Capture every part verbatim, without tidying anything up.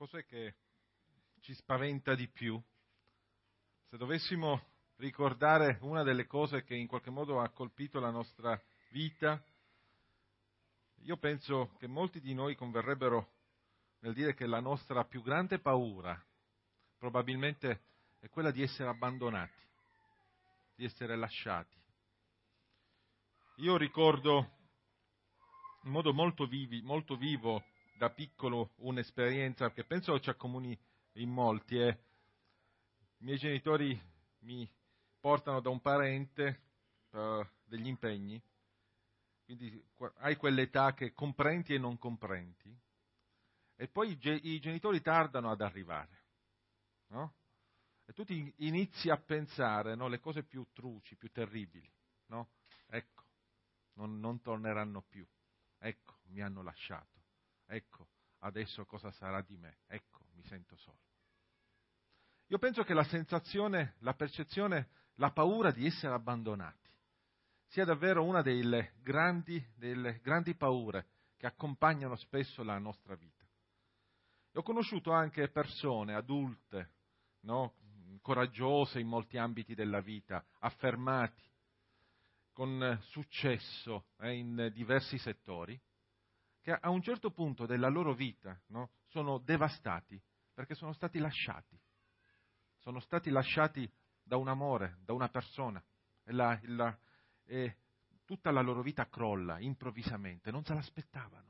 cos'è che ci spaventa di più? Se dovessimo ricordare una delle cose che in qualche modo ha colpito la nostra vita, io penso che molti di noi converrebbero nel dire che la nostra più grande paura probabilmente è quella di essere abbandonati, di essere lasciati. Io ricordo in modo molto, vivi, molto vivo da piccolo un'esperienza che penso ci accomuni in molti. Eh. I miei genitori mi portano da un parente uh, degli impegni, quindi hai quell'età che comprendi e non comprendi, e poi i, ge- i genitori tardano ad arrivare, no? E tu ti inizi a pensare, no, le cose più truci, più terribili, no? Ecco, non, non torneranno più, ecco, mi hanno lasciato, ecco, adesso cosa sarà di me, ecco, mi sento solo. Io penso che la sensazione, la percezione, la paura di essere abbandonati sia davvero una delle grandi, delle grandi paure che accompagnano spesso la nostra vita. E ho conosciuto anche persone adulte, no, coraggiose in molti ambiti della vita, affermati, con successo eh, in diversi settori, che a un certo punto della loro vita, no, sono devastati perché sono stati lasciati. Sono stati lasciati da un amore, da una persona, e, la, la, e tutta la loro vita crolla improvvisamente, non se l'aspettavano.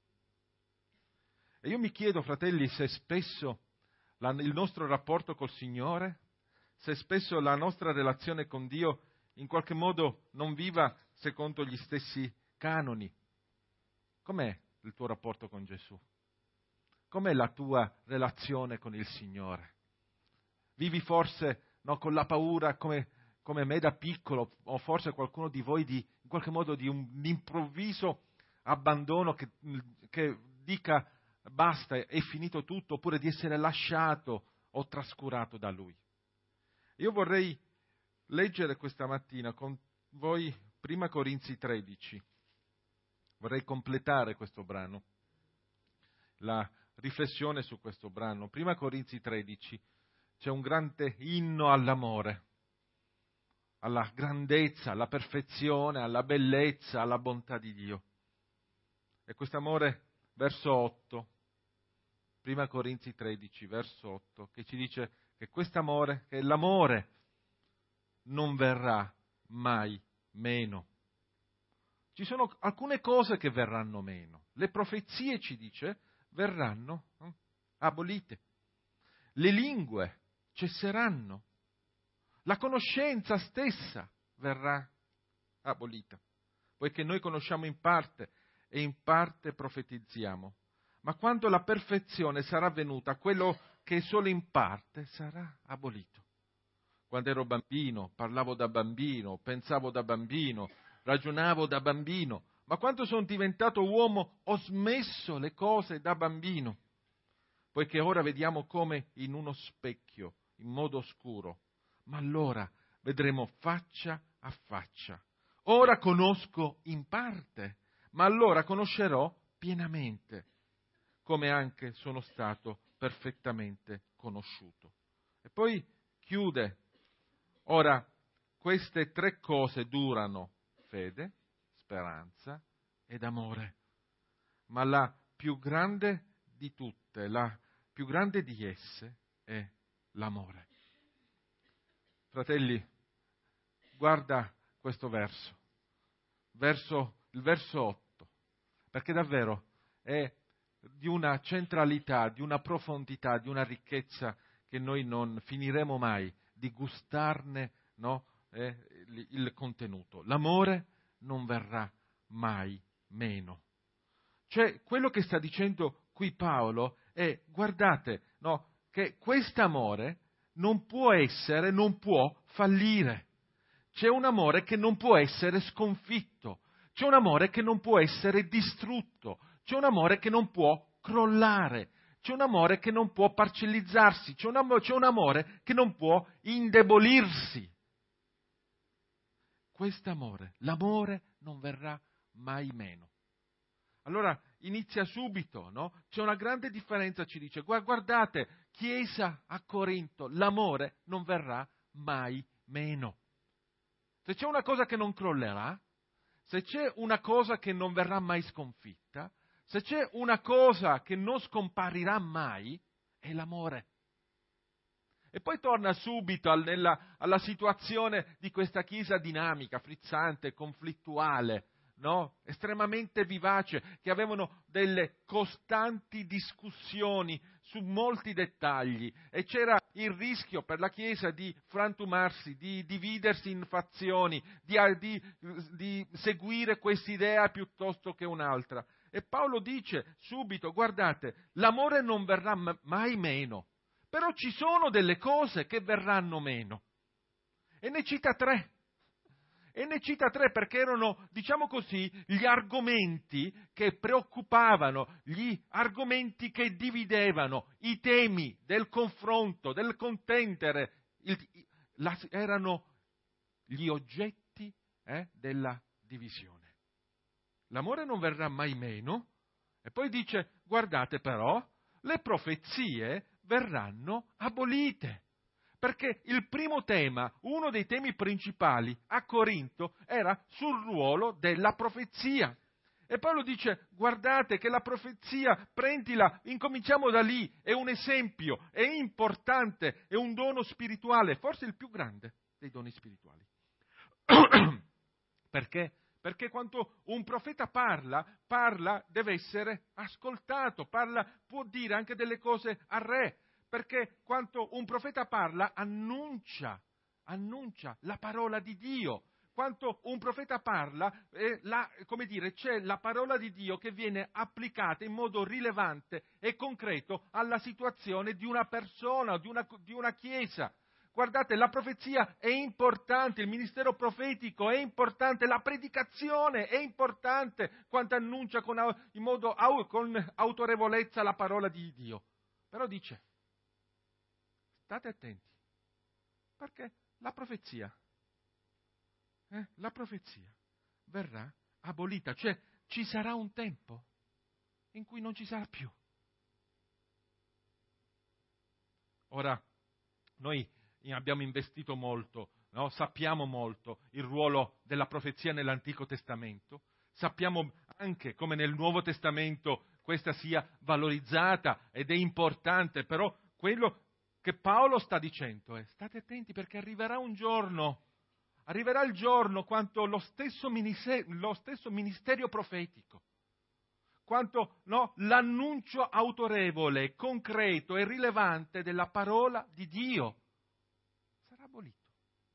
E io mi chiedo, fratelli, se spesso la, il nostro rapporto col Signore, se spesso la nostra relazione con Dio in qualche modo non viva secondo gli stessi canoni. Com'è il tuo rapporto con Gesù? Com'è la tua relazione con il Signore? Vivi forse no, con la paura come, come me da piccolo, o forse qualcuno di voi di, in qualche modo di un improvviso abbandono che, che dica basta, è finito tutto, oppure di essere lasciato o trascurato da Lui. Io vorrei leggere questa mattina con voi Prima Corinzi tredici. Vorrei completare questo brano, la riflessione su questo brano. Prima Corinzi tredici. C'è un grande inno all'amore, alla grandezza, alla perfezione, alla bellezza, alla bontà di Dio. E questo amore, verso otto, Prima Corinzi tredici, verso otto, che ci dice che quest'amore, che l'amore non verrà mai meno. Ci sono alcune cose che verranno meno. Le profezie, ci dice, verranno eh, abolite. Le lingue cesseranno, la conoscenza stessa verrà abolita, poiché noi conosciamo in parte e in parte profetizziamo, ma quando la perfezione sarà venuta, quello che è solo in parte sarà abolito. Quando ero bambino, parlavo da bambino, pensavo da bambino, ragionavo da bambino, ma quando sono diventato uomo ho smesso le cose da bambino, poiché ora vediamo come in uno specchio, in modo oscuro, ma allora vedremo faccia a faccia. Ora conosco in parte, ma allora conoscerò pienamente, come anche sono stato perfettamente conosciuto. E poi chiude, ora queste tre cose durano: fede, speranza ed amore, ma la più grande di tutte, la più grande di esse è l'amore. Fratelli, guarda questo verso, verso il verso otto, perché davvero è di una centralità, di una profondità, di una ricchezza che noi non finiremo mai di gustarne, no, eh, il, il contenuto. L'amore non verrà mai meno. Cioè, quello che sta dicendo qui Paolo è, guardate, no, che quest'amore non può essere, non può fallire. C'è un amore che non può essere sconfitto. C'è un amore che non può essere distrutto. C'è un amore che non può crollare. C'è un amore che non può parcellizzarsi. C'è un amore, c'è un amore che non può indebolirsi. Quest'amore, l'amore non verrà mai meno. allora inizia subito, no? C'è una grande differenza, ci dice, guardate, Chiesa a Corinto, l'amore non verrà mai meno. Se c'è una cosa che non crollerà, se c'è una cosa che non verrà mai sconfitta, se c'è una cosa che non scomparirà mai, è l'amore. E poi torna subito al, nella, alla situazione di questa Chiesa dinamica, frizzante, conflittuale, no? Estremamente vivace, che avevano delle costanti discussioni su molti dettagli e c'era il rischio per la Chiesa di frantumarsi, di dividersi in fazioni, di, di, di seguire quest'idea piuttosto che un'altra. E Paolo dice subito, guardate, l'amore non verrà mai meno, però ci sono delle cose che verranno meno. E ne cita tre. E ne cita tre perché erano, diciamo così, gli argomenti che preoccupavano, gli argomenti che dividevano, i temi del confronto, del contendere, il, la, erano gli oggetti eh, della divisione. L'amore non verrà mai meno, e poi dice, guardate però, le profezie verranno abolite. Perché il primo tema, uno dei temi principali a Corinto, era sul ruolo della profezia. E Paolo dice, guardate che la profezia, prendila, incominciamo da lì, è un esempio, è importante, è un dono spirituale, forse il più grande dei doni spirituali. Perché? Perché quando un profeta parla, parla, deve essere ascoltato, parla, può dire anche delle cose al re. Perché quando un profeta parla, annuncia, annuncia la parola di Dio. Quando un profeta parla, eh, la, come dire, c'è la parola di Dio che viene applicata in modo rilevante e concreto alla situazione di una persona, di una, di una chiesa. Guardate, la profezia è importante, il ministero profetico è importante, la predicazione è importante quando annuncia con, in modo, con autorevolezza la parola di Dio. Però dice, state attenti, perché la profezia, eh, la profezia verrà abolita, cioè ci sarà un tempo in cui non ci sarà più. Ora, noi abbiamo investito molto, no? Sappiamo molto il ruolo della profezia nell'Antico Testamento, sappiamo anche come nel Nuovo Testamento questa sia valorizzata ed è importante, però quello che Paolo sta dicendo è state attenti perché arriverà un giorno, arriverà il giorno quando lo stesso ministero, lo stesso ministero profetico, quanto no, l'annuncio autorevole, concreto e rilevante della parola di Dio sarà abolito.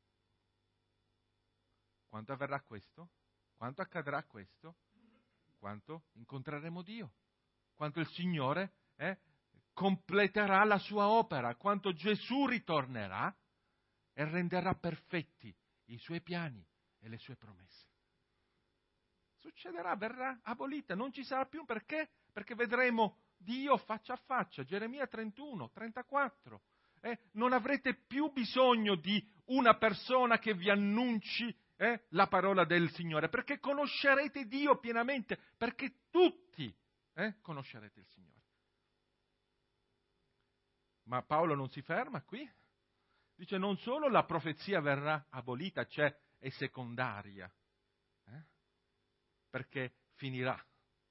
Quando avverrà questo? Quando accadrà questo? Quando incontreremo Dio? Quando il Signore eh, completerà la sua opera, quando Gesù ritornerà e renderà perfetti i suoi piani e le sue promesse. Succederà, verrà abolita, non ci sarà più perché? Perché vedremo Dio faccia a faccia, Geremia trentuno, trentaquattro. Eh, non avrete più bisogno di una persona che vi annunci eh, la parola del Signore, perché conoscerete Dio pienamente, perché tutti eh, conoscerete il Signore. Ma Paolo non si ferma qui, dice non solo la profezia verrà abolita, cioè è secondaria, eh, perché finirà.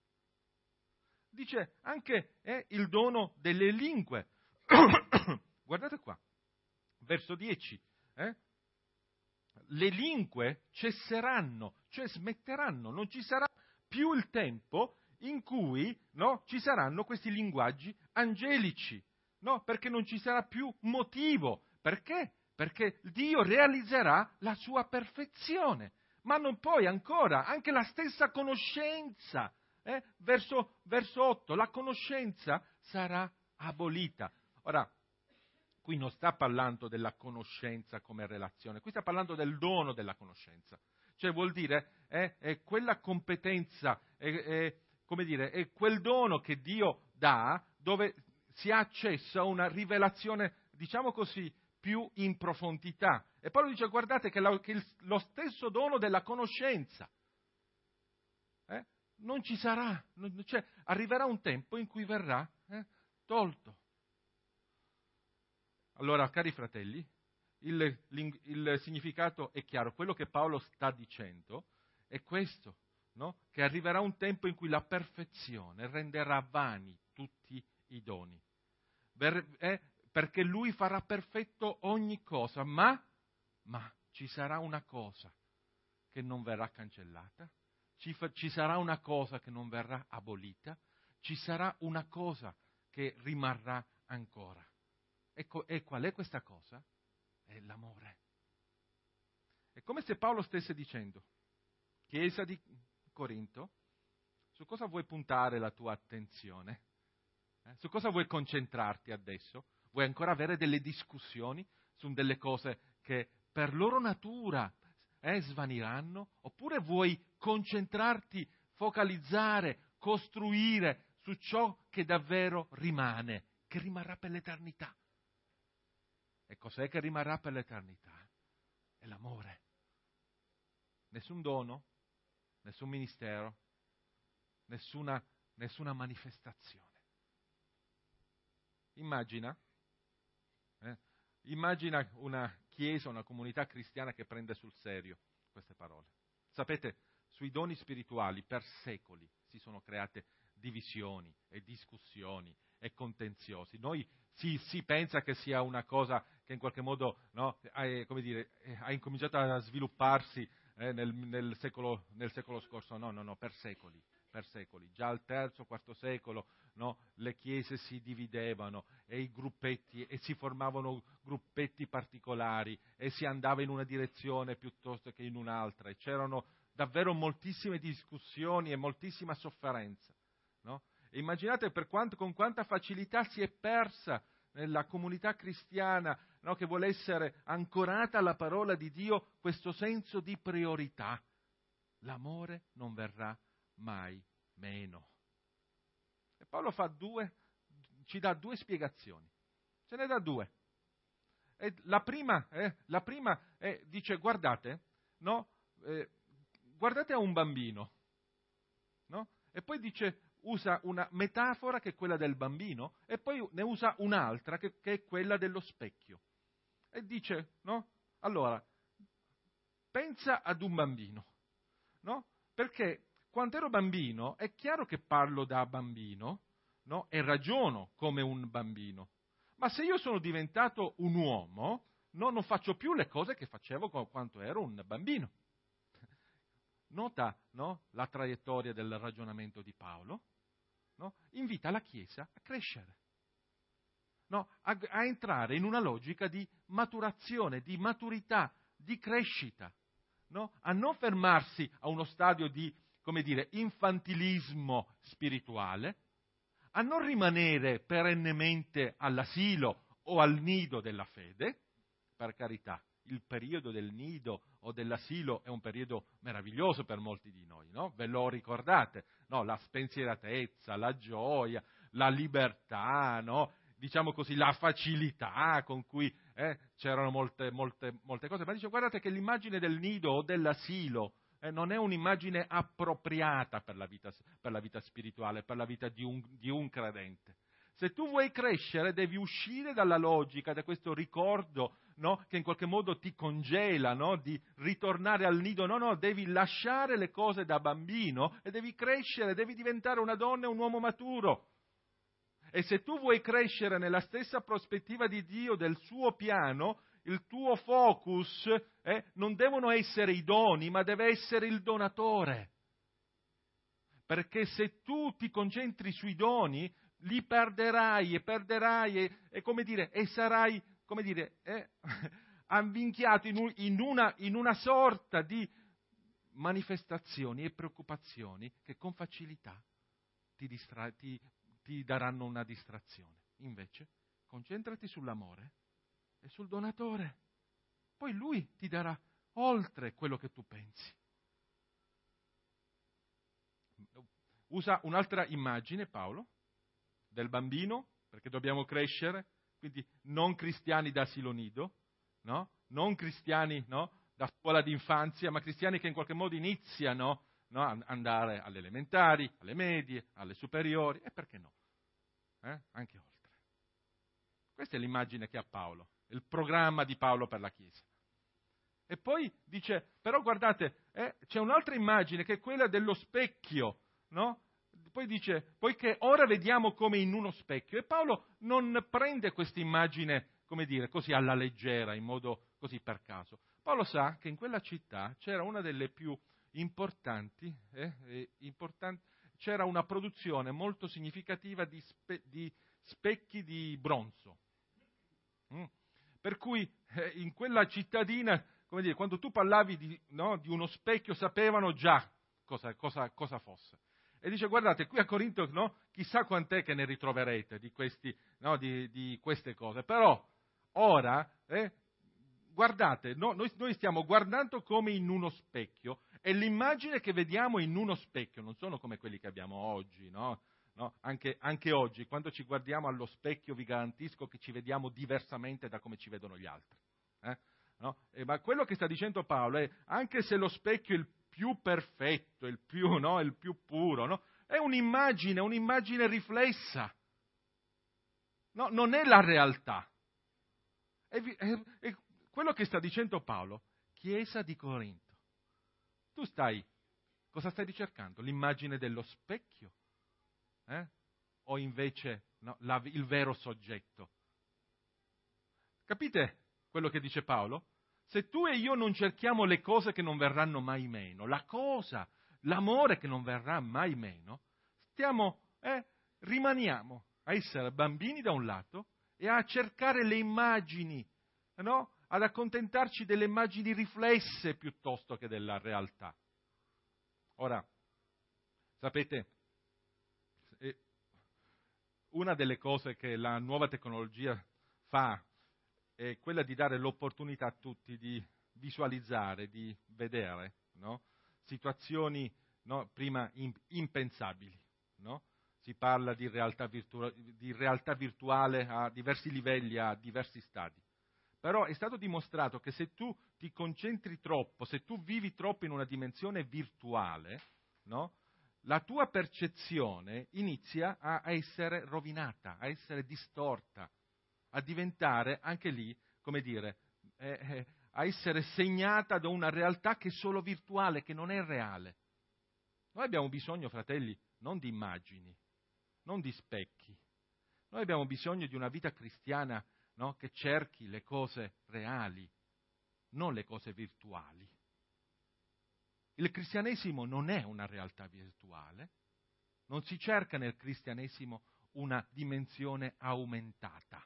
Dice anche eh, il dono delle lingue. Guardate qua, verso dieci. Eh? Le lingue cesseranno, cioè smetteranno, non ci sarà più il tempo in cui no, ci saranno questi linguaggi angelici, no? Perché non ci sarà più motivo. Perché? Perché Dio realizzerà la sua perfezione. Ma non poi ancora, anche la stessa conoscenza, eh? verso, verso otto, la conoscenza sarà abolita. Ora, qui non sta parlando della conoscenza come relazione, qui sta parlando del dono della conoscenza. Cioè vuol dire, eh, è quella competenza, è, è, come dire, è quel dono che Dio dà dove si ha accesso a una rivelazione, diciamo così, più in profondità. E Paolo dice, guardate che, la, che il, lo stesso dono della conoscenza, eh, non ci sarà, non, cioè arriverà un tempo in cui verrà eh, tolto. Allora, cari fratelli, il, il significato è chiaro, quello che Paolo sta dicendo è questo, no? Che arriverà un tempo in cui la perfezione renderà vani tutti i doni, per, eh, perché lui farà perfetto ogni cosa, ma, ma ci sarà una cosa che non verrà cancellata, ci, fa, ci sarà una cosa che non verrà abolita, ci sarà una cosa che rimarrà ancora. Ecco, e qual è questa cosa? È l'amore. È come se Paolo stesse dicendo, Chiesa di Corinto, su cosa vuoi puntare la tua attenzione? Eh? Su cosa vuoi concentrarti adesso? Vuoi ancora avere delle discussioni su delle cose che per loro natura eh, svaniranno? Oppure vuoi concentrarti, focalizzare, costruire su ciò che davvero rimane, che rimarrà per l'eternità? E cos'è che rimarrà per l'eternità? È l'amore. Nessun dono, nessun ministero, nessuna, nessuna manifestazione. Immagina, eh, immagina una chiesa, una comunità cristiana che prende sul serio queste parole. Sapete, sui doni spirituali per secoli si sono create divisioni e discussioni e contenziosi. Noi si, si pensa che sia una cosa che in qualche modo no, ha, come dire, ha incominciato a svilupparsi eh, nel, nel, secolo, nel secolo scorso. No, no, no, per secoli, per secoli. Già al terzo, quarto secolo no, le chiese si dividevano e i gruppetti e si formavano gruppetti particolari e si andava in una direzione piuttosto che in un'altra e c'erano davvero moltissime discussioni e moltissima sofferenza. No? E immaginate per quanto, con quanta facilità si è persa nella comunità cristiana no, che vuole essere ancorata alla parola di Dio questo senso di priorità. L'amore non verrà mai meno. E Paolo fa due, ci dà due spiegazioni. Ce ne dà due. E la prima, eh, la prima è, dice guardate, no, eh, guardate a un bambino, no? E poi dice usa una metafora che è quella del bambino e poi ne usa un'altra che, che è quella dello specchio. E dice, no? Allora, pensa ad un bambino, no? Perché quando ero bambino è chiaro che parlo da bambino, no? E ragiono come un bambino. Ma se io sono diventato un uomo, no, non faccio più le cose che facevo quando ero un bambino. Nota no, la traiettoria del ragionamento di Paolo, no? Invita la Chiesa a crescere, no? a, a entrare in una logica di maturazione, di maturità, di crescita, no? A non fermarsi a uno stadio di, come dire, infantilismo spirituale, a non rimanere perennemente all'asilo o al nido della fede, per carità. Il periodo del nido o dell'asilo è un periodo meraviglioso per molti di noi, no? Ve lo ricordate? No? La spensieratezza, la gioia, la libertà, no? Diciamo così, la facilità con cui eh, c'erano molte, molte, molte cose. Ma dice, guardate che l'immagine del nido o dell'asilo eh, non è un'immagine appropriata per la vita, per la vita spirituale, per la vita di un, di un credente. Se tu vuoi crescere devi uscire dalla logica, da questo ricordo no, che in qualche modo ti congela, no, di ritornare al nido. No, no, devi lasciare le cose da bambino e devi crescere, devi diventare una donna e un uomo maturo. E se tu vuoi crescere nella stessa prospettiva di Dio, del suo piano, il tuo focus eh, non devono essere i doni, ma deve essere il donatore. Perché se tu ti concentri sui doni, li perderai e perderai e, e come dire, e sarai, come dire, eh, avvinchiato in, un, in, una, in una sorta di manifestazioni e preoccupazioni che con facilità ti, distra- ti, ti daranno una distrazione. Invece, concentrati sull'amore e sul donatore. Poi lui ti darà oltre quello che tu pensi. Usa un'altra immagine, Paolo, del bambino, perché dobbiamo crescere, quindi non cristiani da asilo nido, no? Non cristiani no? da scuola d'infanzia, ma cristiani che in qualche modo iniziano no, andare alle elementari, alle medie, alle superiori, e perché no? Eh? Anche oltre. Questa è l'immagine che ha Paolo, il programma di Paolo per la Chiesa. E poi dice, però guardate, eh, c'è un'altra immagine che è quella dello specchio, no? Poi dice, poiché ora vediamo come in uno specchio, e Paolo non prende questa immagine, come dire, così alla leggera, in modo così per caso. Paolo sa che in quella città c'era una delle più importanti, eh, eh, importanti c'era una produzione molto significativa di, spe, di specchi di bronzo. Mm. Per cui eh, in quella cittadina, come dire, quando tu parlavi di, no, di uno specchio, sapevano già cosa, cosa, cosa fosse. E dice, guardate, qui a Corinto, no, chissà quant'è che ne ritroverete di, questi, no, di, di queste cose, però ora, eh, guardate, no, noi, noi stiamo guardando come in uno specchio, e l'immagine che vediamo in uno specchio non sono come quelli che abbiamo oggi, no? No? Anche, anche oggi, quando ci guardiamo allo specchio, vi garantisco che ci vediamo diversamente da come ci vedono gli altri. Eh? No? Eh, ma quello che sta dicendo Paolo è, anche se lo specchio è il più perfetto, il più, no? il più puro, no? È un'immagine, un'immagine riflessa. No? Non è la realtà. È, è, è quello che sta dicendo Paolo, Chiesa di Corinto. Tu stai, cosa stai ricercando? L'immagine dello specchio? Eh? O invece no, la, il vero soggetto? Capite quello che dice Paolo? Se tu e io non cerchiamo le cose che non verranno mai meno, la cosa, l'amore che non verrà mai meno, stiamo, eh, rimaniamo a essere bambini da un lato e a cercare le immagini, no? Ad accontentarci delle immagini riflesse piuttosto che della realtà. Ora, sapete, una delle cose che la nuova tecnologia fa è quella di dare l'opportunità a tutti di visualizzare, di vedere, no? situazioni, no? prima impensabili. No? Si parla di realtà, virtu- di realtà virtuale a diversi livelli, a diversi stadi. Però è stato dimostrato che se tu ti concentri troppo, se tu vivi troppo in una dimensione virtuale, no? la tua percezione inizia a essere rovinata, a essere distorta, a diventare anche lì, come dire, eh, eh, a essere segnata da una realtà che è solo virtuale, che non è reale. Noi abbiamo bisogno, fratelli, non di immagini, non di specchi. Noi abbiamo bisogno di una vita cristiana, no, che cerchi le cose reali, non le cose virtuali. Il cristianesimo non è una realtà virtuale, non si cerca nel cristianesimo una dimensione aumentata.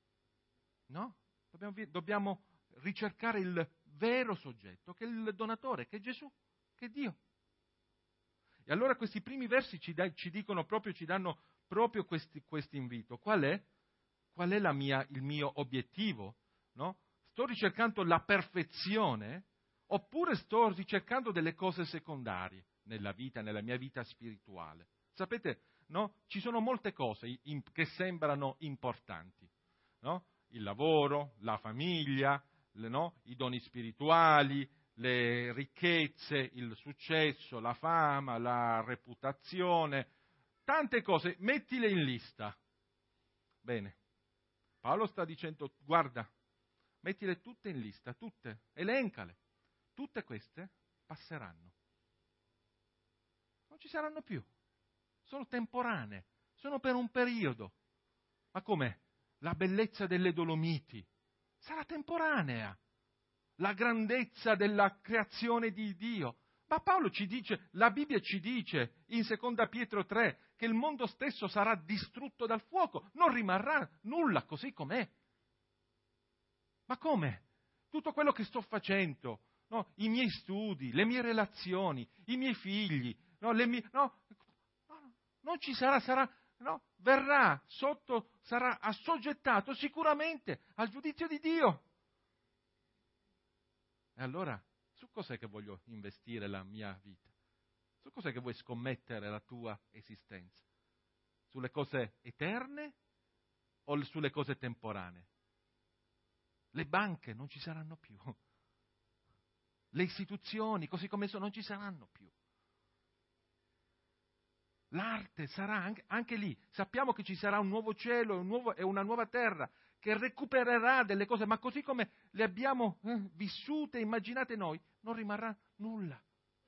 No? Dobbiamo, dobbiamo ricercare il vero soggetto, che è il donatore, che è Gesù, che è Dio. E allora questi primi versi ci, da, ci dicono proprio, ci danno proprio questo invito. Qual è? Qual è la mia, il mio obiettivo? No? Sto ricercando la perfezione oppure sto ricercando delle cose secondarie nella vita, nella mia vita spirituale? Sapete, no? Ci sono molte cose in, che sembrano importanti, no? Il lavoro, la famiglia, le, no? i doni spirituali, le ricchezze, il successo, la fama, la reputazione, tante cose, mettile in lista. Bene, Paolo sta dicendo, guarda, mettile tutte in lista, tutte, elencale, tutte queste passeranno. Non ci saranno più, sono temporanee, sono per un periodo. Ma com'è? La bellezza delle Dolomiti sarà temporanea. La grandezza della creazione di Dio. Ma Paolo ci dice, la Bibbia ci dice in seconda Pietro tre che il mondo stesso sarà distrutto dal fuoco, non rimarrà nulla così com'è. Ma come? Tutto quello che sto facendo, no? I miei studi, le mie relazioni, i miei figli, no? Le mie, no? No, non ci sarà, sarà, no? Verrà sotto, sarà assoggettato sicuramente al giudizio di Dio. E allora, su cos'è che voglio investire la mia vita? Su cos'è che vuoi scommettere la tua esistenza? Sulle cose eterne o sulle cose temporanee? Le banche non ci saranno più. Le istituzioni, così come sono, non ci saranno più. l'arte sarà anche, anche lì. Sappiamo che ci sarà un nuovo cielo e, un nuovo, e una nuova terra che recupererà delle cose, ma così come le abbiamo eh, vissute, immaginate noi, non rimarrà nulla.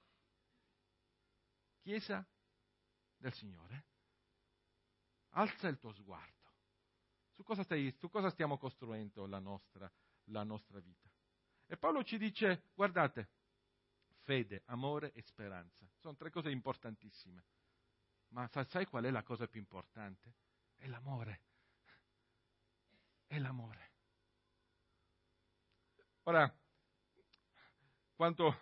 Chiesa del Signore, alza il tuo sguardo. Su cosa, stai, su cosa stiamo costruendo la nostra, la nostra vita? E Paolo ci dice, guardate, fede, amore e speranza. Sono tre cose importantissime. Ma sai qual è la cosa più importante? È l'amore. È l'amore. Ora, quando,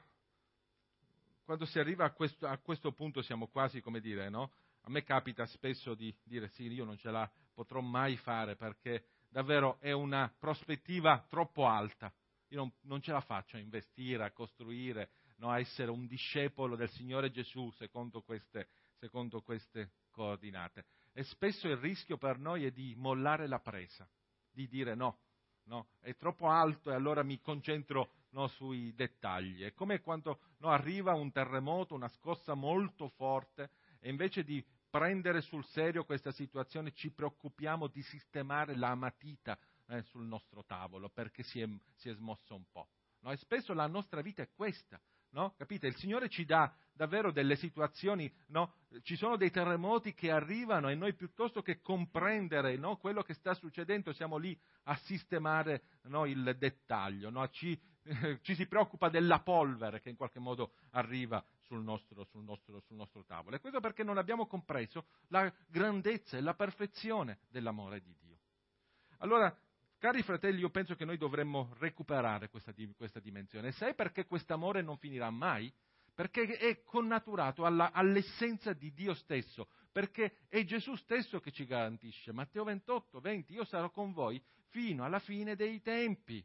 quando si arriva a questo, a questo punto siamo quasi, come dire, no? A me capita spesso di dire sì, io non ce la potrò mai fare perché davvero è una prospettiva troppo alta. Io non, non ce la faccio a investire, a costruire, no? A essere un discepolo del Signore Gesù secondo queste, secondo queste coordinate. E spesso il rischio per noi è di mollare la presa, di dire no, no, è troppo alto e allora mi concentro no, sui dettagli. È come quando no, arriva un terremoto, una scossa molto forte e invece di prendere sul serio questa situazione ci preoccupiamo di sistemare la matita eh, sul nostro tavolo perché si è, si è smosso un po'. No? E spesso la nostra vita è questa. No? Capite? Il Signore ci dà davvero delle situazioni, no? Ci sono dei terremoti che arrivano e noi piuttosto che comprendere no, quello che sta succedendo siamo lì a sistemare no, il dettaglio, no? ci, eh, ci si preoccupa della polvere che in qualche modo arriva sul nostro, sul nostro, sul nostro tavolo. E questo perché non abbiamo compreso la grandezza e la perfezione dell'amore di Dio. Allora, cari fratelli, io penso che noi dovremmo recuperare questa, questa dimensione. Sai perché quest'amore non finirà mai? Perché è connaturato alla, all'essenza di Dio stesso, perché è Gesù stesso che ci garantisce. Matteo ventotto, venti, io sarò con voi fino alla fine dei tempi.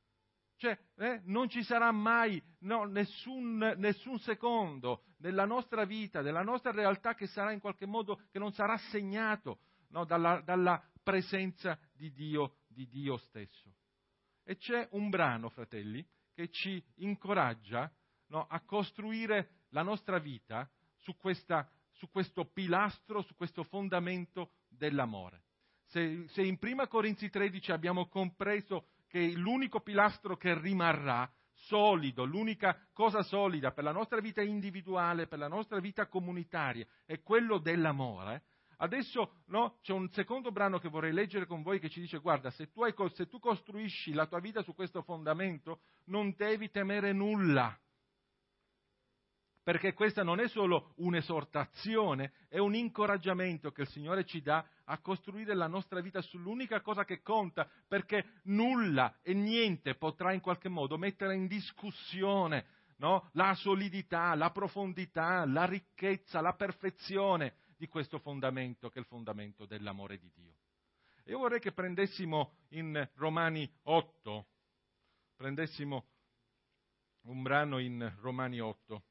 Cioè, eh, non ci sarà mai no, nessun, nessun secondo nella nostra vita, della nostra realtà che sarà in qualche modo, che non sarà segnato no, dalla, dalla presenza di Dio, di Dio stesso. E c'è un brano, fratelli, che ci incoraggia no, a costruire la nostra vita su, questa, su questo pilastro, su questo fondamento dell'amore. Se, se in prima Corinzi tredici abbiamo compreso che l'unico pilastro che rimarrà solido, l'unica cosa solida per la nostra vita individuale, per la nostra vita comunitaria, è quello dell'amore. Adesso no, c'è un secondo brano che vorrei leggere con voi che ci dice, guarda, se tu, hai, se tu costruisci la tua vita su questo fondamento, non devi temere nulla. Perché questa non è solo un'esortazione, è un incoraggiamento che il Signore ci dà a costruire la nostra vita sull'unica cosa che conta, perché nulla e niente potrà in qualche modo mettere in discussione no? la solidità, la profondità, la ricchezza, la perfezione di questo fondamento che è il fondamento dell'amore di Dio. Io vorrei che prendessimo in Romani otto, prendessimo un brano in Romani otto.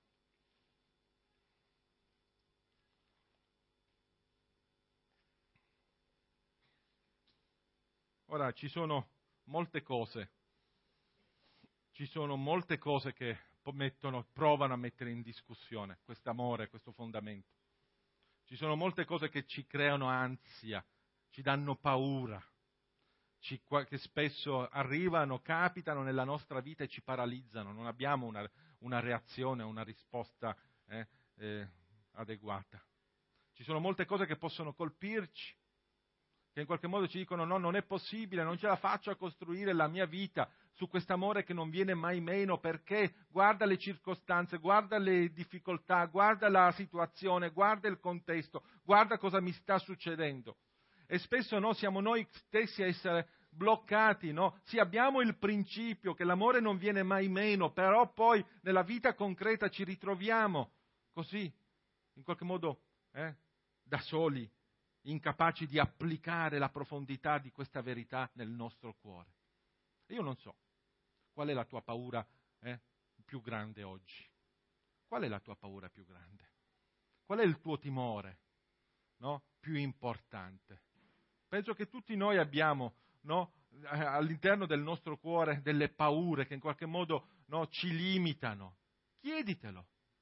Ora, ci sono molte cose, ci sono molte cose che mettono, provano a mettere in discussione questo amore, questo fondamento. Ci sono molte cose che ci creano ansia, ci danno paura, ci, che spesso arrivano, capitano nella nostra vita e ci paralizzano, non abbiamo una, una reazione, una risposta eh, eh, adeguata. Ci sono molte cose che possono colpirci, che in qualche modo ci dicono no, non è possibile, non ce la faccio a costruire la mia vita su quest'amore che non viene mai meno, perché guarda le circostanze, guarda le difficoltà, guarda la situazione, guarda il contesto, guarda cosa mi sta succedendo. E spesso no, siamo noi stessi a essere bloccati, no? Sì, abbiamo il principio che l'amore non viene mai meno, però poi nella vita concreta ci ritroviamo così, in qualche modo, eh, da soli, incapaci di applicare la profondità di questa verità nel nostro cuore. Io non so qual è la tua paura eh, più grande oggi. Qual è la tua paura più grande? Qual è il tuo timore no, più importante? Penso che tutti noi abbiamo no, all'interno del nostro cuore delle paure che in qualche modo no, ci limitano. Chieditelo.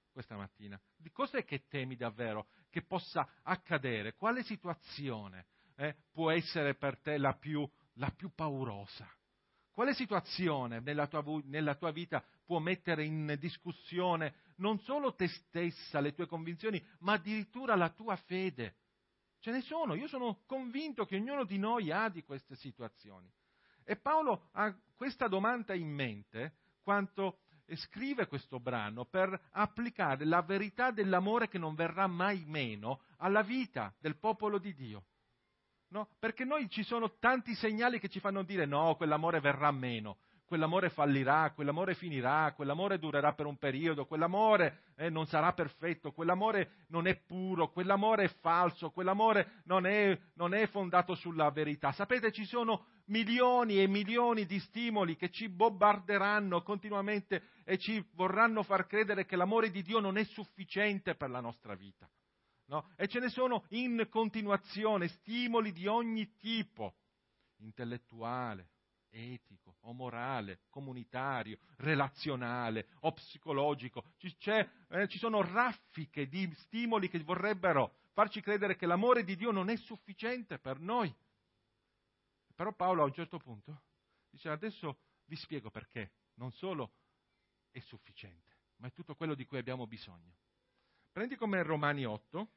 questa mattina? Di cos'è che temi davvero che possa accadere? Quale situazione eh, può essere per te la più, la più paurosa? Quale situazione nella tua, nella tua vita può mettere in discussione non solo te stessa, le tue convinzioni, ma addirittura la tua fede? Ce ne sono, io sono convinto che ognuno di noi ha di queste situazioni. E Paolo ha questa domanda in mente quando scrive questo brano per applicare la verità dell'amore che non verrà mai meno alla vita del popolo di Dio. No? Perché noi ci sono tanti segnali che ci fanno dire no, quell'amore verrà meno, quell'amore fallirà, quell'amore finirà, quell'amore durerà per un periodo, quell'amore eh, non sarà perfetto, quell'amore non è puro, quell'amore è falso, quell'amore non è, non è fondato sulla verità. Sapete, ci sono milioni e milioni di stimoli che ci bombarderanno continuamente e ci vorranno far credere che l'amore di Dio non è sufficiente per la nostra vita. No? E ce ne sono in continuazione stimoli di ogni tipo, intellettuale, etico, o morale, comunitario, relazionale, o psicologico. Ci, c'è, eh, ci sono raffiche di stimoli che vorrebbero farci credere che l'amore di Dio non è sufficiente per noi. Però Paolo a un certo punto dice: adesso vi spiego perché non solo è sufficiente, ma è tutto quello di cui abbiamo bisogno. Prendi come Romani otto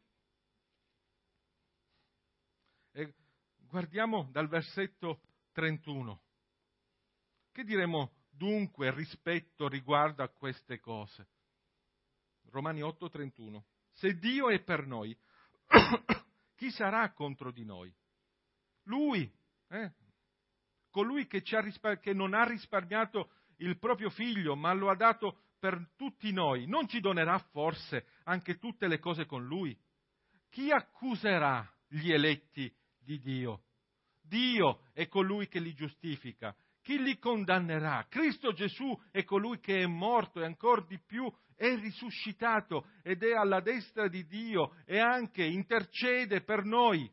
e guardiamo dal versetto trentuno. Che diremo dunque rispetto riguardo a queste cose? Romani otto trentuno. Se Dio è per noi, chi sarà contro di noi? Lui, eh? colui che, ci ha rispar- che non ha risparmiato il proprio figlio, ma lo ha dato per tutti noi, non ci donerà forse anche tutte le cose con lui? Chi accuserà gli eletti di Dio? Dio è colui che li giustifica. Chi li condannerà? Cristo Gesù è colui che è morto e ancor di più è risuscitato ed è alla destra di Dio e anche intercede per noi.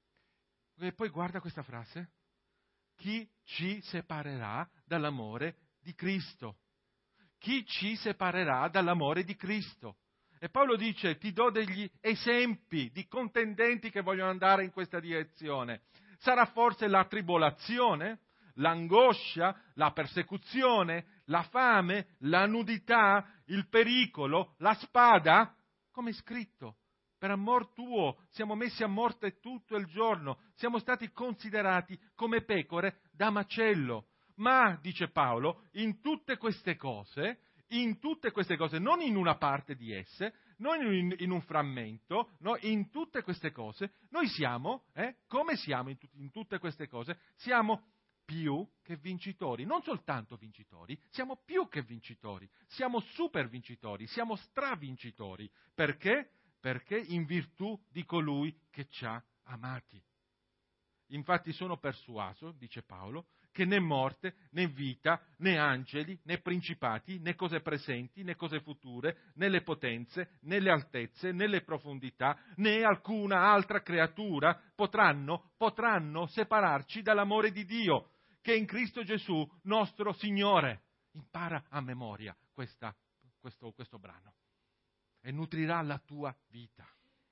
E poi guarda questa frase. Chi ci separerà dall'amore di Cristo? Chi ci separerà dall'amore di Cristo? E Paolo dice: ti do degli esempi di contendenti che vogliono andare in questa direzione. Sarà forse la tribolazione, l'angoscia, la persecuzione, la fame, la nudità, il pericolo, la spada? Come è scritto: per amor tuo siamo messi a morte tutto il giorno, siamo stati considerati come pecore da macello. Ma, dice Paolo, in tutte queste cose, in tutte queste cose, non in una parte di esse, non in, in un frammento, no, in tutte queste cose, noi siamo, eh, come siamo in, tut- in tutte queste cose? Siamo più che vincitori, non soltanto vincitori, siamo più che vincitori, siamo super vincitori, siamo stravincitori. Perché? Perché in virtù di colui che ci ha amati. Infatti sono persuaso, dice Paolo, che né morte, né vita, né angeli, né principati, né cose presenti, né cose future, né le potenze, né le altezze, né le profondità, né alcuna altra creatura potranno, potranno separarci dall'amore di Dio, che è in Cristo Gesù, nostro Signore. Impara a memoria questa, questo, questo brano e nutrirà la tua vita.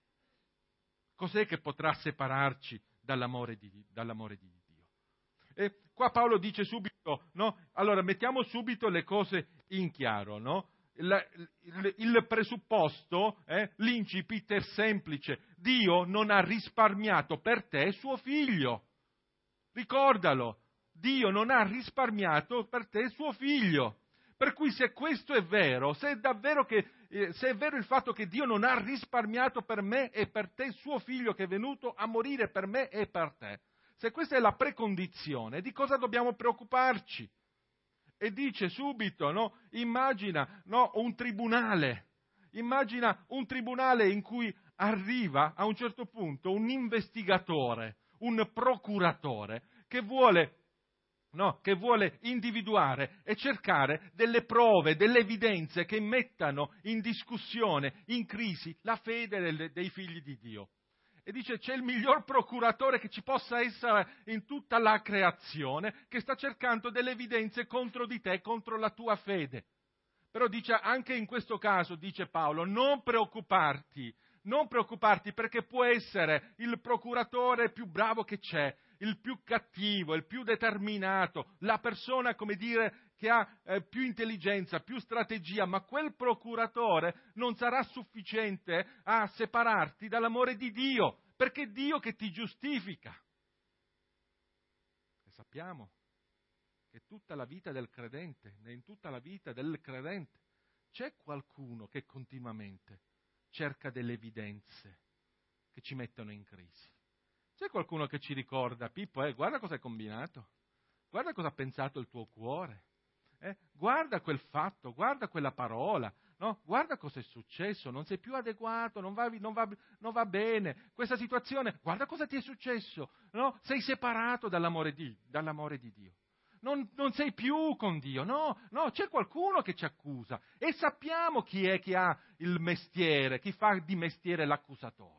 Cos'è che potrà separarci dall'amore di, dall'amore di Dio? E qua Paolo dice subito, no? Allora mettiamo subito le cose in chiaro, no? Il, il, il presupposto, eh, l'incipit è semplice: Dio non ha risparmiato per te suo figlio. Ricordalo, Dio non ha risparmiato per te suo figlio. Per cui se questo è vero, se è davvero che, eh, se è vero il fatto che Dio non ha risparmiato per me e per te suo figlio che è venuto a morire per me e per te, se questa è la precondizione, di cosa dobbiamo preoccuparci? E dice subito, no? Immagina, no, un tribunale, immagina un tribunale in cui arriva a un certo punto un investigatore, un procuratore che vuole No, che vuole individuare e cercare delle prove, delle evidenze che mettano in discussione, in crisi, la fede delle, dei figli di Dio. E dice: c'è il miglior procuratore che ci possa essere in tutta la creazione, che sta cercando delle evidenze contro di te, contro la tua fede. Però dice, anche in questo caso, dice Paolo, non preoccuparti, non preoccuparti perché può essere il procuratore più bravo che c'è, il più cattivo, il più determinato, la persona, come dire, che ha eh, più intelligenza, più strategia, ma quel procuratore non sarà sufficiente a separarti dall'amore di Dio, perché è Dio che ti giustifica. E sappiamo che tutta la vita del credente, in tutta la vita del credente, c'è qualcuno che continuamente cerca delle evidenze che ci mettono in crisi. C'è qualcuno che ci ricorda, Pippo, eh, guarda cosa hai combinato, guarda cosa ha pensato il tuo cuore, eh, guarda quel fatto, guarda quella parola, no? Guarda cosa è successo, non sei più adeguato, non va, non va, non va bene, questa situazione, guarda cosa ti è successo, no? Sei separato dall'amore di, dall'amore di Dio. Non, non sei più con Dio, no, no, c'è qualcuno che ci accusa e sappiamo chi è che ha il mestiere, chi fa di mestiere l'accusatore.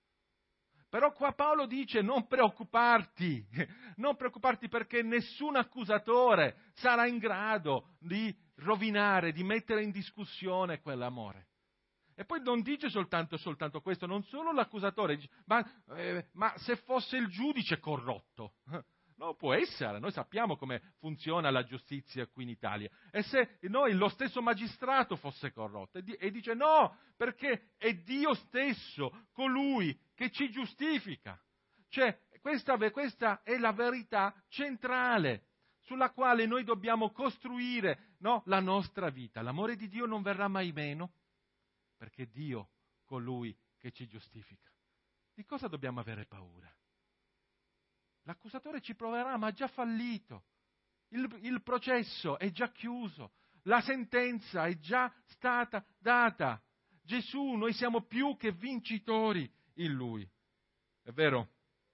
Però qua Paolo dice non preoccuparti, non preoccuparti perché nessun accusatore sarà in grado di rovinare, di mettere in discussione quell'amore. E poi non dice soltanto, soltanto questo, non solo l'accusatore, ma, eh, ma se fosse il giudice corrotto. No, può essere, noi sappiamo come funziona la giustizia qui in Italia. E se noi lo stesso magistrato fosse corrotto, e dice no, perché è Dio stesso colui che ci giustifica. Cioè, questa, questa è la verità centrale sulla quale noi dobbiamo costruire, no, la nostra vita. L'amore di Dio non verrà mai meno, perché è Dio colui che ci giustifica. Di cosa dobbiamo avere paura? L'accusatore ci proverà, ma ha già fallito. Il, il processo è già chiuso. La sentenza è già stata data. Gesù, noi siamo più che vincitori in Lui. È vero,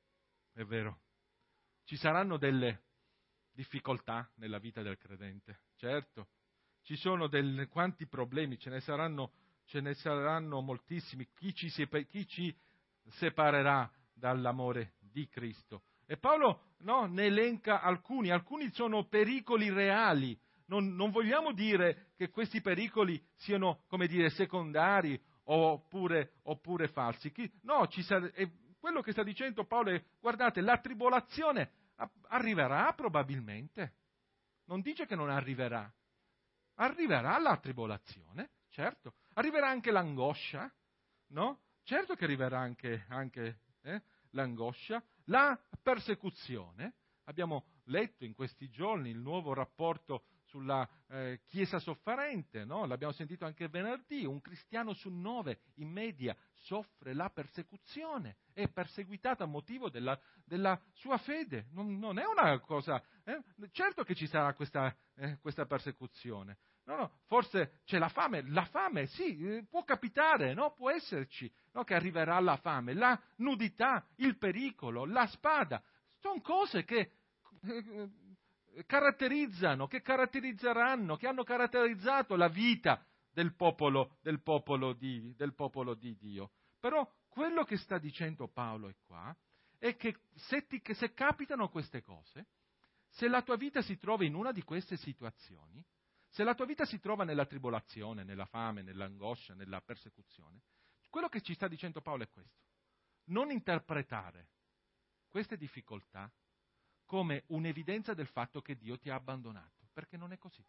è vero. Ci saranno delle difficoltà nella vita del credente, certo. Ci sono delle, quanti problemi, ce ne saranno, ce ne saranno moltissimi. Chi ci, chi ci separerà dall'amore di Cristo? E Paolo no, ne elenca alcuni, alcuni sono pericoli reali, non, non vogliamo dire che questi pericoli siano, come dire, secondari oppure, oppure falsi. Chi, no, ci sa, è, quello che sta dicendo Paolo è, guardate, la tribolazione arriverà probabilmente, non dice che non arriverà, arriverà la tribolazione, certo, arriverà anche l'angoscia, no? Certo che arriverà anche, anche eh, l'angoscia, la persecuzione. Abbiamo letto in questi giorni il nuovo rapporto sulla eh, Chiesa sofferente, no? L'abbiamo sentito anche venerdì, un cristiano su nove in media soffre la persecuzione, è perseguitato a motivo della, della sua fede, non, non è una cosa, eh? Certo che ci sarà questa, eh, questa persecuzione. No, no, forse c'è la fame, la fame sì, eh, può capitare, no? Può esserci, no? Che arriverà la fame, la nudità, il pericolo, la spada, sono cose che eh, caratterizzano, che caratterizzeranno, che hanno caratterizzato la vita del popolo, del popolo di, del popolo di Dio. Però quello che sta dicendo Paolo è qua, è che se, ti, che se capitano queste cose, se la tua vita si trova in una di queste situazioni, se la tua vita si trova nella tribolazione, nella fame, nell'angoscia, nella persecuzione, quello che ci sta dicendo Paolo è questo. Non interpretare queste difficoltà come un'evidenza del fatto che Dio ti ha abbandonato, perché non è così.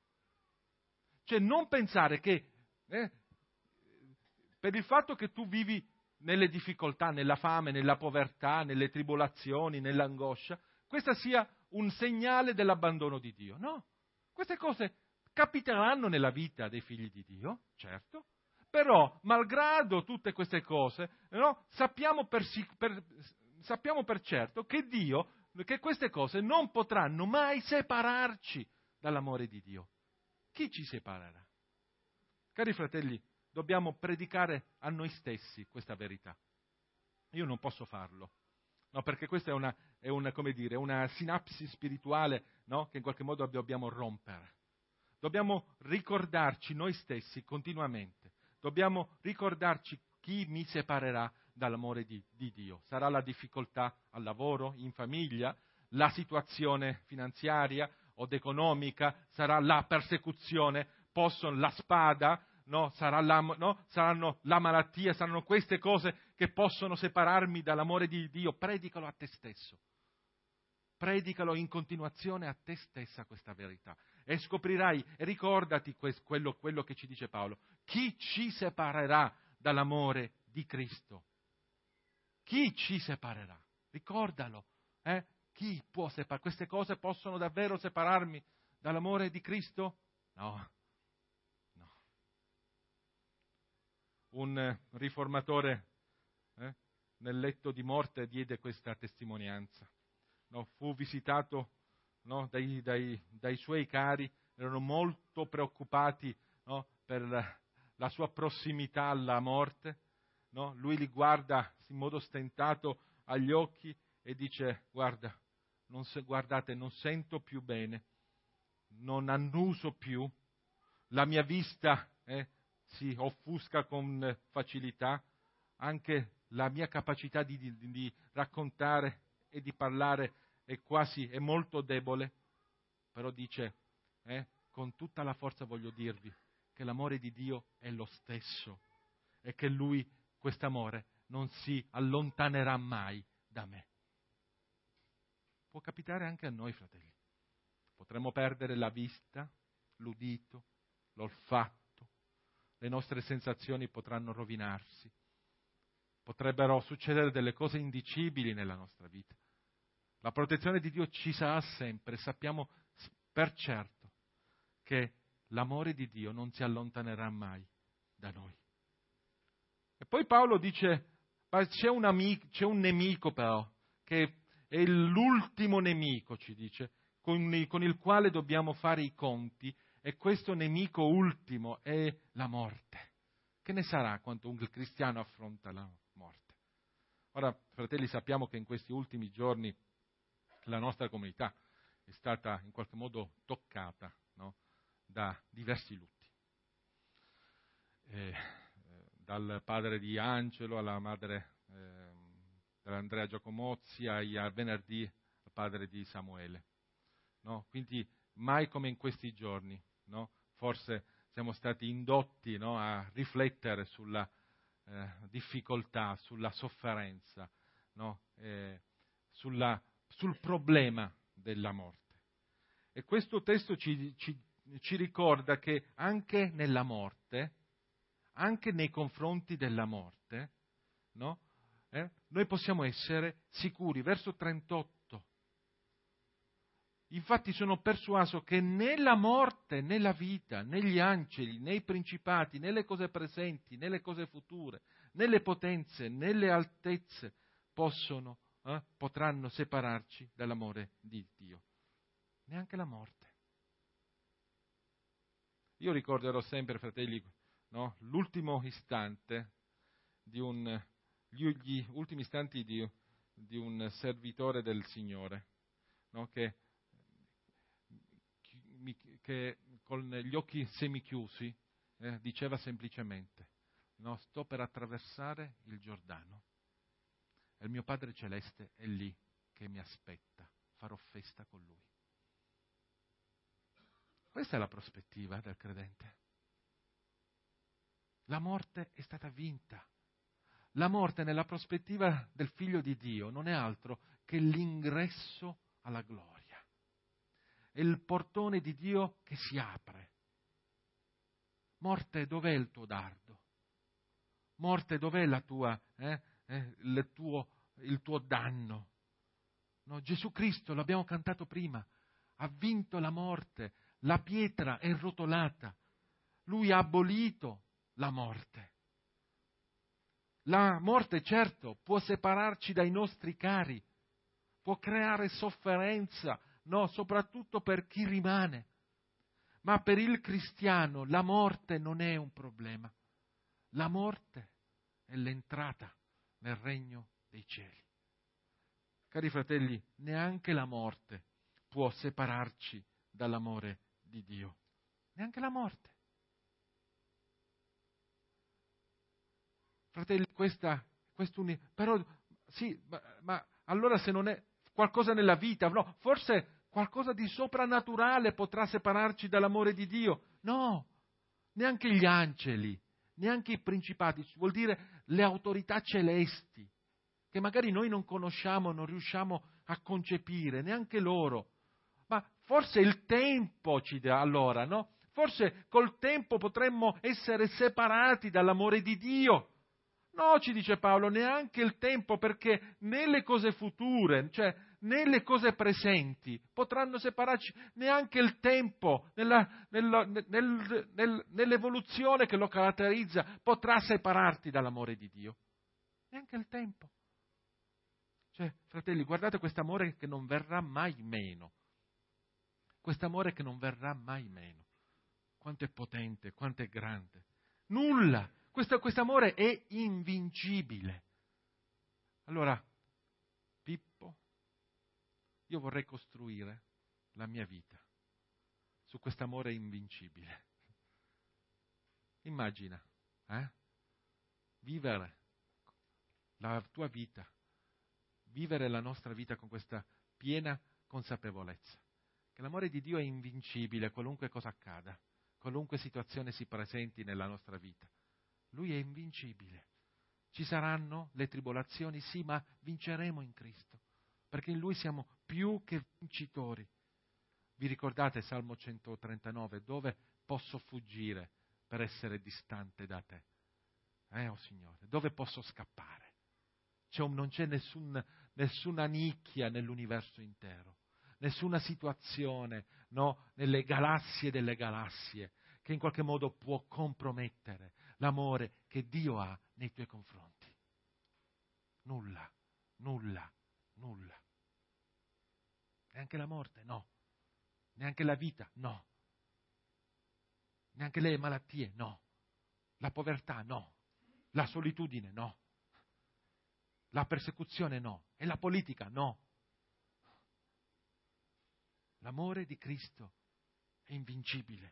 Cioè non pensare che eh, per il fatto che tu vivi nelle difficoltà, nella fame, nella povertà, nelle tribolazioni, nell'angoscia, questa sia un segnale dell'abbandono di Dio. No, queste cose capiteranno nella vita dei figli di Dio, certo, però, malgrado tutte queste cose, no, sappiamo, per, per, sappiamo per certo che Dio, che queste cose non potranno mai separarci dall'amore di Dio. Chi ci separerà? Cari fratelli, dobbiamo predicare a noi stessi questa verità. Io non posso farlo, no, perché questa è una, è una, come dire, una sinapsi spirituale, no, che in qualche modo dobbiamo rompere. Dobbiamo ricordarci noi stessi continuamente, dobbiamo ricordarci chi mi separerà dall'amore di, di Dio. Sarà la difficoltà al lavoro, in famiglia, la situazione finanziaria o economica, sarà la persecuzione, possono, la spada, no, sarà la, no, saranno la malattia, saranno queste cose che possono separarmi dall'amore di Dio. Predicalo a te stesso. Predicalo in continuazione a te stessa questa verità e scoprirai, e ricordati questo, quello, quello che ci dice Paolo: chi ci separerà dall'amore di Cristo? Chi ci separerà? Ricordalo, eh? Chi può separare? Queste cose possono davvero separarmi dall'amore di Cristo? No, no. Un riformatore eh, nel letto di morte diede questa testimonianza. No, fu visitato no, dai, dai, dai suoi cari, erano molto preoccupati no, per la, la sua prossimità alla morte. No? Lui li guarda in modo stentato agli occhi e dice: guarda, non se, guardate, non sento più bene, non annuso più, la mia vista eh, si offusca con facilità, anche la mia capacità di, di, di raccontare e di parlare è quasi, è molto debole, però dice, eh, con tutta la forza voglio dirvi che l'amore di Dio è lo stesso e che Lui, quest'amore, non si allontanerà mai da me. Può capitare anche a noi, fratelli. Potremmo perdere la vista, l'udito, l'olfatto, le nostre sensazioni potranno rovinarsi, potrebbero succedere delle cose indicibili nella nostra vita. La protezione di Dio ci sarà sempre, sappiamo per certo che l'amore di Dio non si allontanerà mai da noi. E poi Paolo dice, c'è un, amico, c'è un nemico però, che è l'ultimo nemico, ci dice, con, con il quale dobbiamo fare i conti, e questo nemico ultimo è la morte. Che ne sarà quando un cristiano affronta la morte? Ora, fratelli, sappiamo che in questi ultimi giorni la nostra comunità è stata in qualche modo toccata no? da diversi lutti. Eh, dal padre di Angelo alla madre eh, dell'Andrea Giacomozzi, ai, a venerdì al padre di Samuele. No? Quindi mai come in questi giorni, no? Forse siamo stati indotti no? a riflettere sulla eh, difficoltà, sulla sofferenza, no? eh, sulla, sul problema della morte. E questo testo ci, ci, ci ricorda che anche nella morte, anche nei confronti della morte, no? eh, noi possiamo essere sicuri. Verso trentotto. Infatti sono persuaso che né la morte, né la vita, né gli angeli, né i principati, né le cose presenti, né le cose future, né le potenze, né le altezze possono, eh, potranno separarci dall'amore di Dio. Neanche la morte. Io ricorderò sempre, fratelli, no, l'ultimo istante di un, gli, gli ultimi istanti di, di un servitore del Signore, no, che che con gli occhi semichiusi eh, diceva semplicemente: no, sto per attraversare il Giordano e il mio Padre Celeste è lì che mi aspetta, farò festa con Lui. Questa è la prospettiva del credente. La morte è stata vinta. La morte nella prospettiva del Figlio di Dio non è altro che l'ingresso alla gloria. È il portone di Dio che si apre. Morte, dov'è il tuo dardo? Morte, dov'è la tua, eh, eh, il, tuo, il tuo danno? No, Gesù Cristo, l'abbiamo cantato prima, ha vinto la morte, la pietra è rotolata, Lui ha abolito la morte. La morte, certo, può separarci dai nostri cari, può creare sofferenza, no, soprattutto per chi rimane. Ma per il cristiano la morte non è un problema. La morte è l'entrata nel regno dei cieli. Cari fratelli, neanche la morte può separarci dall'amore di Dio. Neanche la morte. Fratelli, questa, quest'uni... però sì, ma, ma allora se non è qualcosa nella vita, no, forse qualcosa di soprannaturale potrà separarci dall'amore di Dio. No, neanche gli angeli, neanche i principati, vuol dire le autorità celesti, che magari noi non conosciamo, non riusciamo a concepire, neanche loro. Ma forse il tempo ci dà allora, no? Forse col tempo potremmo essere separati dall'amore di Dio. No, ci dice Paolo, neanche il tempo, perché né le cose future, cioè né le cose presenti potranno separarci, neanche il tempo, nella, nella, nel, nel, nell'evoluzione che lo caratterizza, potrà separarti dall'amore di Dio. Neanche il tempo. Cioè, fratelli, guardate quest'amore che non verrà mai meno. Quest'amore che non verrà mai meno. Quanto è potente, quanto è grande. Nulla. Questo amore è invincibile. Allora, Pippo, io vorrei costruire la mia vita su quest'amore invincibile. Immagina, eh? Vivere la tua vita, vivere la nostra vita con questa piena consapevolezza, che l'amore di Dio è invincibile qualunque cosa accada, qualunque situazione si presenti nella nostra vita. Lui è invincibile. Ci saranno le tribolazioni, sì, ma vinceremo in Cristo, perché in Lui siamo più che vincitori. Vi ricordate Salmo centotrentanove? Dove posso fuggire per essere distante da te? Eh, oh Signore, dove posso scappare? C'è un, non c'è nessun, nessuna nicchia nell'universo intero, nessuna situazione, no, nelle galassie delle galassie, che in qualche modo può compromettere l'amore che Dio ha nei tuoi confronti. Nulla, nulla, nulla. Neanche la morte, no. Neanche la vita, no. Neanche le malattie, no. La povertà, no. La solitudine, no. La persecuzione, no. E la politica, no. L'amore di Cristo è invincibile.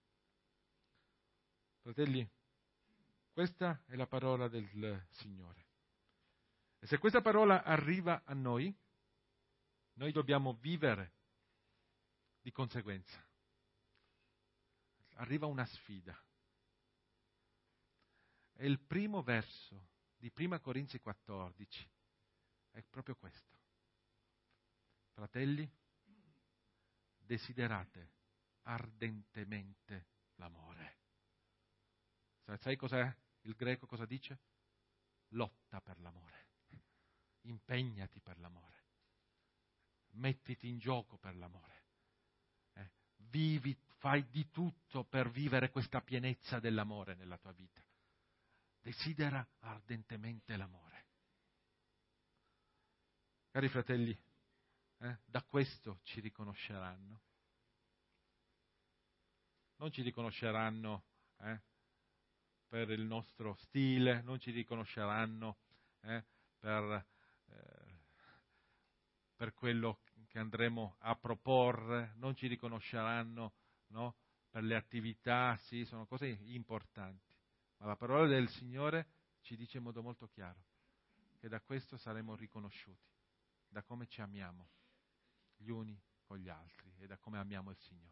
Fratelli, questa è la parola del Signore. E se questa parola arriva a noi, noi dobbiamo vivere di conseguenza. Arriva una sfida. E il primo verso di Prima Corinzi quattordici è proprio questo. Fratelli, desiderate ardentemente l'amore. Sai cos'è il greco? Cosa dice? Lotta per l'amore. Impegnati per l'amore. Mettiti in gioco per l'amore. Eh? Vivi, fai di tutto per vivere questa pienezza dell'amore nella tua vita. Desidera ardentemente l'amore. Cari fratelli, eh, da questo ci riconosceranno. Non ci riconosceranno eh, per il nostro stile, non ci riconosceranno eh, per, eh, per quello che andremo a proporre, non ci riconosceranno no, per le attività, sì, sono cose importanti. Ma la parola del Signore ci dice in modo molto chiaro che da questo saremo riconosciuti, da come ci amiamo gli uni con gli altri e da come amiamo il Signore.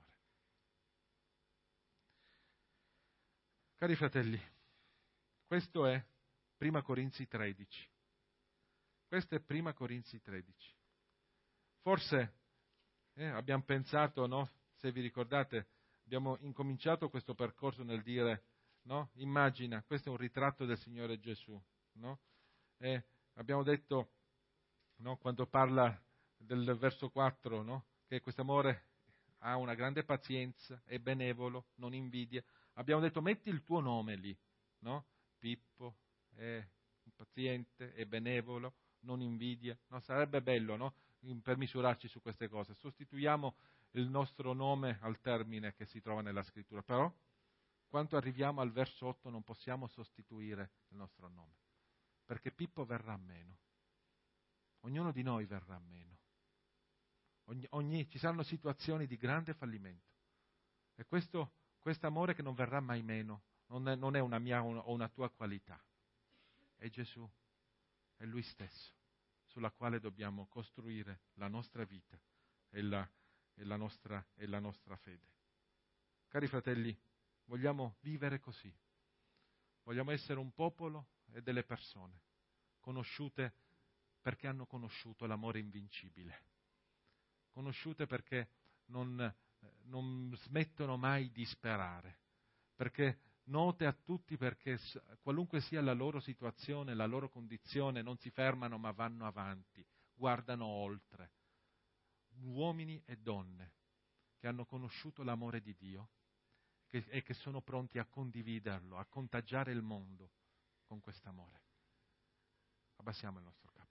Cari fratelli, questo è Prima Corinzi tredici. Questo è Prima Corinzi tredici. Forse eh, abbiamo pensato, no? Se vi ricordate, abbiamo incominciato questo percorso nel dire, no? Immagina, questo è un ritratto del Signore Gesù, no? E abbiamo detto, no? Quando parla del verso quattro, no? Che questo amore ha una grande pazienza, è benevolo, non invidia. Abbiamo detto, metti il tuo nome lì, no? Pippo, è paziente, è benevolo, non invidia. No? Sarebbe bello, no? Per misurarci su queste cose. Sostituiamo il nostro nome al termine che si trova nella scrittura. Però, quando arriviamo al verso otto, non possiamo sostituire il nostro nome. Perché Pippo verrà meno. Ognuno di noi verrà meno. Ogni, ogni, ci saranno situazioni di grande fallimento. E questo, questo amore che non verrà mai meno non è, non è una mia o una tua qualità. È Gesù, è Lui stesso, sulla quale dobbiamo costruire la nostra vita e la, e la, nostra, e la nostra fede. Cari fratelli, vogliamo vivere così. Vogliamo essere un popolo e delle persone conosciute perché hanno conosciuto l'amore invincibile, conosciute perché non, non smettono mai di sperare, perché note a tutti, perché qualunque sia la loro situazione, la loro condizione, non si fermano ma vanno avanti, guardano oltre. Uomini e donne che hanno conosciuto l'amore di Dio che, e che sono pronti a condividerlo, a contagiare il mondo con quest'amore. Abbassiamo il nostro capo.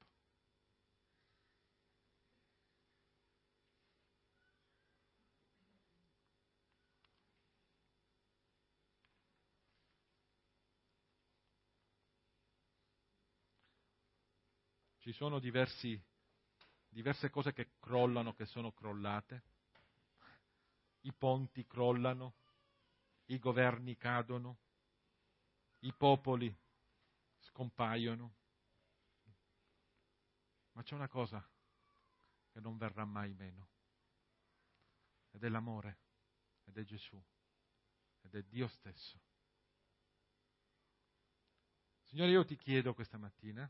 Ci sono diversi, diverse cose che crollano, che sono crollate. I ponti crollano, i governi cadono, i popoli scompaiono. Ma c'è una cosa che non verrà mai meno, ed è l'amore, ed è Gesù, ed è Dio stesso. Signore, io ti chiedo questa mattina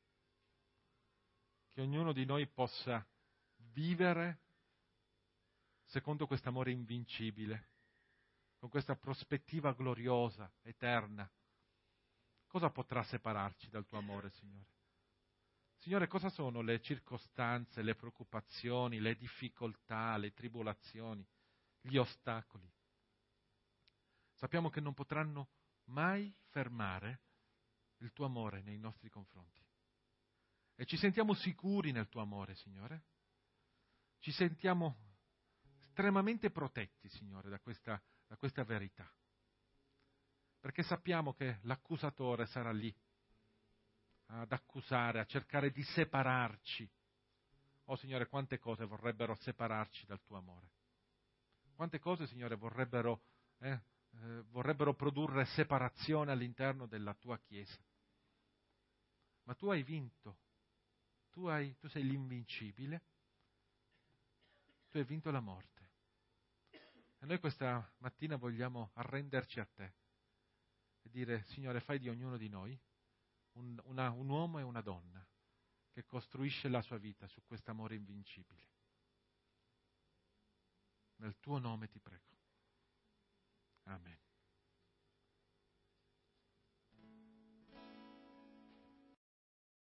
che ognuno di noi possa vivere secondo quest'amore invincibile, con questa prospettiva gloriosa, eterna. Cosa potrà separarci dal tuo amore, Signore? Signore, cosa sono le circostanze, le preoccupazioni, le difficoltà, le tribolazioni, gli ostacoli? Sappiamo che non potranno mai fermare il tuo amore nei nostri confronti. E ci sentiamo sicuri nel tuo amore, Signore. Ci sentiamo estremamente protetti, Signore, da questa, da questa verità. Perché sappiamo che l'accusatore sarà lì ad accusare, a cercare di separarci. Oh, Signore, quante cose vorrebbero separarci dal tuo amore. Quante cose, Signore, vorrebbero, eh, eh, vorrebbero produrre separazione all'interno della tua Chiesa. Ma tu hai vinto. Tu, hai, tu sei l'invincibile. Tu hai vinto la morte. E noi questa mattina vogliamo arrenderci a te e dire, Signore, fai di ognuno di noi un, una, un uomo e una donna che costruisce la sua vita su quest'amore invincibile. Nel tuo nome ti prego. Amen.